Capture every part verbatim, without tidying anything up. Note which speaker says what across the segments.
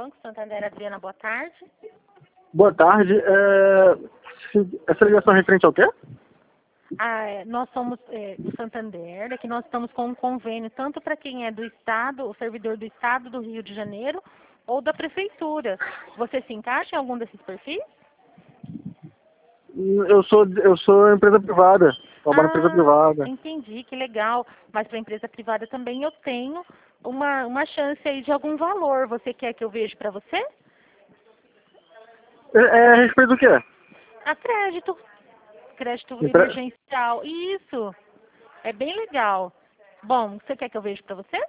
Speaker 1: Banco Santander, Adriana, boa tarde.
Speaker 2: Boa tarde. É... Essa ligação é referente ao quê?
Speaker 1: Ah, é, nós somos é, do Santander, aqui nós estamos com um convênio tanto para quem é do Estado, o servidor do Estado do Rio de Janeiro, ou da Prefeitura. Você se encaixa em algum desses perfis?
Speaker 2: Eu sou, eu sou empresa privada. Trabalho em empresa
Speaker 1: Ah,
Speaker 2: privada.
Speaker 1: entendi, que legal. Mas para empresa privada também eu tenho uma, uma chance aí de algum valor. Você quer que eu veja para você?
Speaker 2: É, é a respeito do quê?
Speaker 1: A crédito. Crédito
Speaker 2: Empre...
Speaker 1: emergencial. Isso. É bem legal. Bom, você quer que eu veja para você?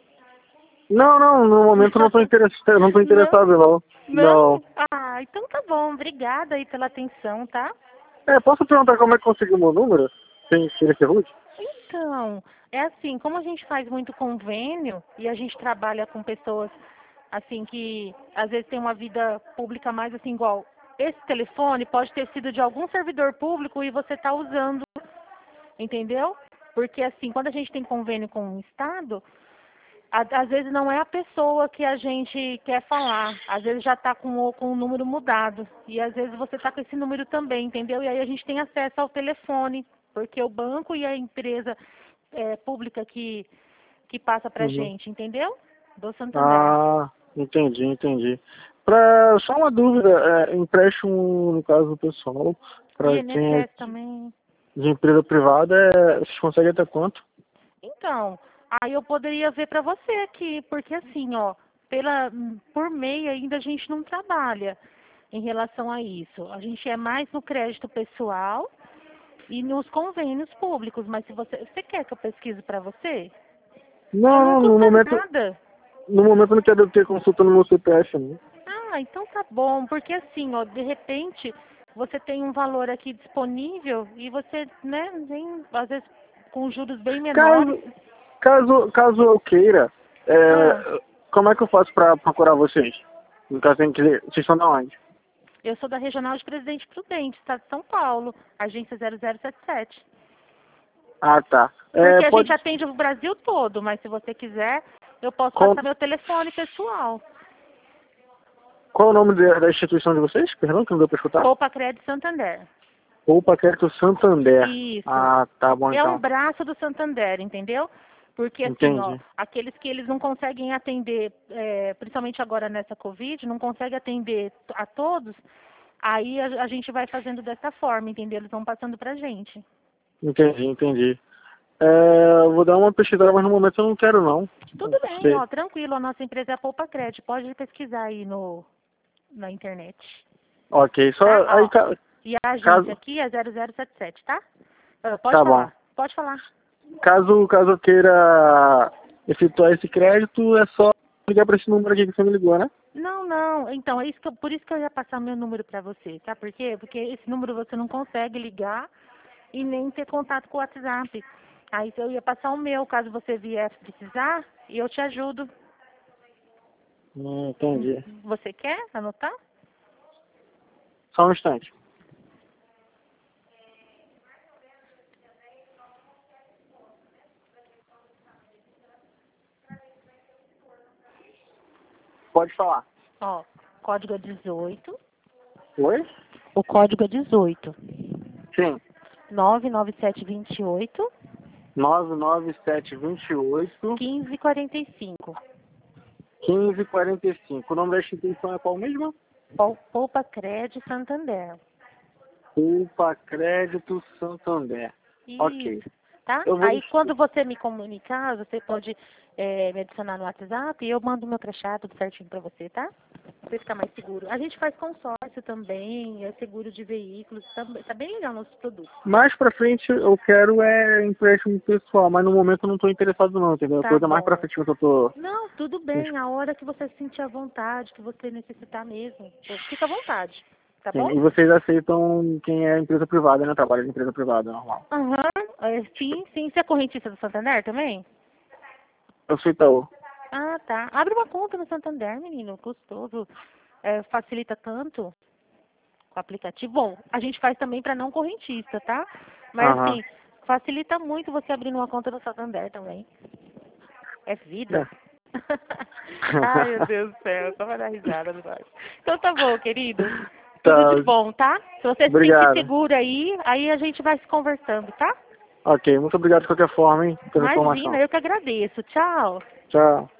Speaker 2: Não, não, no momento eu não estou interessado, não tô
Speaker 1: Não?
Speaker 2: interessado, não.
Speaker 1: Não?
Speaker 2: Não.
Speaker 1: Ah, então tá bom. Obrigada aí pela atenção, tá?
Speaker 2: É, posso perguntar como é que conseguiu o meu número? Sem querer ser rude?
Speaker 1: Então, é assim, como a gente faz muito convênio e a gente trabalha com pessoas assim que às vezes tem uma vida pública mais assim igual esse telefone pode ter sido de algum servidor público e você está usando, entendeu? Porque assim, quando a gente tem convênio com o Estado, a- às vezes não é a pessoa que a gente quer falar, às vezes já está com, o- com o número mudado e às vezes você está com esse número também, entendeu? E aí a gente tem acesso ao telefone, porque o banco e a empresa é, pública que, que passa pra
Speaker 2: Uhum.
Speaker 1: gente, entendeu? Do Santander.
Speaker 2: Ah, entendi, entendi. Pra, só uma dúvida, é, empréstimo, no caso pessoal,
Speaker 1: E
Speaker 2: para quem é
Speaker 1: I N S S também.
Speaker 2: de empresa privada, é, vocês conseguem até quanto?
Speaker 1: Então, aí eu poderia ver pra você aqui, porque assim, ó, pela, por MEI ainda a gente não trabalha em relação a isso. A gente é mais no crédito pessoal e nos convênios públicos, mas se você, você quer que eu pesquise pra você? É,
Speaker 2: Não,
Speaker 1: não
Speaker 2: não, no
Speaker 1: custa
Speaker 2: momento,
Speaker 1: nada.
Speaker 2: no momento eu não quero ter consulta no meu C P F, né?
Speaker 1: Ah, então tá bom, porque assim, ó, de repente você tem um valor aqui disponível e você, né, vem, às vezes com juros bem menores.
Speaker 2: Caso, caso, caso eu queira,
Speaker 1: Ah,
Speaker 2: é, como é que eu faço pra procurar vocês? No caso, tem que dizer, vocês estão da onde?
Speaker 1: eu sou da Regional de Presidente Prudente, Estado de São Paulo, agência zero zero sete sete.
Speaker 2: Ah, tá. É,
Speaker 1: Porque a gente
Speaker 2: pode,
Speaker 1: atende o Brasil todo, mas se você quiser, eu posso
Speaker 2: qual,
Speaker 1: passar meu telefone pessoal.
Speaker 2: qual é o nome da, da instituição de vocês? Perdão, que não deu pra escutar?
Speaker 1: Poupa Crédito Santander.
Speaker 2: Poupa Crédito Santander.
Speaker 1: Isso.
Speaker 2: Ah, tá bom
Speaker 1: É um
Speaker 2: então.
Speaker 1: braço do Santander, entendeu? Porque assim, ó,
Speaker 2: Entendi.
Speaker 1: aqueles que eles não conseguem atender, é, principalmente agora nessa Covid, não conseguem atender a todos, aí a, a gente vai fazendo dessa forma, entendeu? Eles vão passando pra gente.
Speaker 2: Entendi, entendi. É, eu vou dar uma pesquisada, mas no momento eu não quero não.
Speaker 1: Tudo bem,
Speaker 2: Sei.
Speaker 1: ó, tranquilo, a nossa empresa é a Poupa Crédito, pode pesquisar aí no, na internet,
Speaker 2: Ok, só
Speaker 1: tá?
Speaker 2: aí
Speaker 1: Ó,
Speaker 2: ca-
Speaker 1: e a agência
Speaker 2: caso.
Speaker 1: aqui é zero zero sete sete, tá? Ah, pode
Speaker 2: Tá bom.
Speaker 1: falar, pode falar.
Speaker 2: Caso, caso eu queira efetuar esse crédito, é só ligar para esse número aqui que você me ligou, né?
Speaker 1: Não, não. Então, é isso que eu- por isso que eu ia passar meu número para você. Sabe por quê? Porque esse número você não consegue ligar e nem ter contato com o WhatsApp. Aí eu ia passar o meu, caso você vier precisar, e eu te ajudo.
Speaker 2: Hum,
Speaker 1: Hum,
Speaker 2: entendi.
Speaker 1: Você quer anotar?
Speaker 2: Só um instante. Pode falar.
Speaker 1: Ó, código é dezoito.
Speaker 2: Oi?
Speaker 1: O código é dezoito.
Speaker 2: Sim.
Speaker 1: nove nove sete dois oito,
Speaker 2: nove nove sete dois oito,
Speaker 1: quinze quarenta e cinco.
Speaker 2: quinze quarenta e cinco. O nome da instituição é qual mesmo?
Speaker 1: Pou- Poupa Crédito Santander.
Speaker 2: Poupa Crédito Santander. Ok.
Speaker 1: Isso, tá?
Speaker 2: Eu vou.
Speaker 1: Aí quando você me comunicar, você pode eh, me adicionar no WhatsApp e eu mando meu crachá tudo certinho pra você, tá? Pra você ficar mais seguro. A gente faz consórcio também, é seguro de veículos, tá, tá bem legal nossos produtos.
Speaker 2: Mais pra frente eu quero é empréstimo pessoal, mas no momento eu não tô interessado não, entendeu?
Speaker 1: Tá
Speaker 2: Coisa mais pra
Speaker 1: bom.
Speaker 2: frente que eu tô.
Speaker 1: Não, tudo bem, a hora que você se sentir à vontade, que você necessitar mesmo. Pô, fica à vontade, tá
Speaker 2: Sim,
Speaker 1: bom?
Speaker 2: e vocês aceitam quem é empresa privada, né? Trabalha de empresa privada, normal.
Speaker 1: Aham, é, sim, sim. Você é correntista do Santander também?
Speaker 2: Eu sou Itaú.
Speaker 1: Ah, tá. Abre uma conta no Santander, menino, custoso. É, facilita tanto com o aplicativo. Bom, a gente faz também para não correntista, tá? Mas
Speaker 2: Aham.
Speaker 1: assim, facilita muito você abrir uma conta no Santander também. É vida.
Speaker 2: É.
Speaker 1: Ai, meu Deus do céu, só vai dar risada do nós. Então tá bom, querido.
Speaker 2: Tá.
Speaker 1: Tudo de bom, tá? Se você se
Speaker 2: Obrigado.
Speaker 1: sentir seguro aí, aí a gente vai se conversando, tá?
Speaker 2: Ok, muito obrigado de qualquer forma, hein, pela
Speaker 1: Imagina,
Speaker 2: informação.
Speaker 1: eu que agradeço. Tchau.
Speaker 2: Tchau.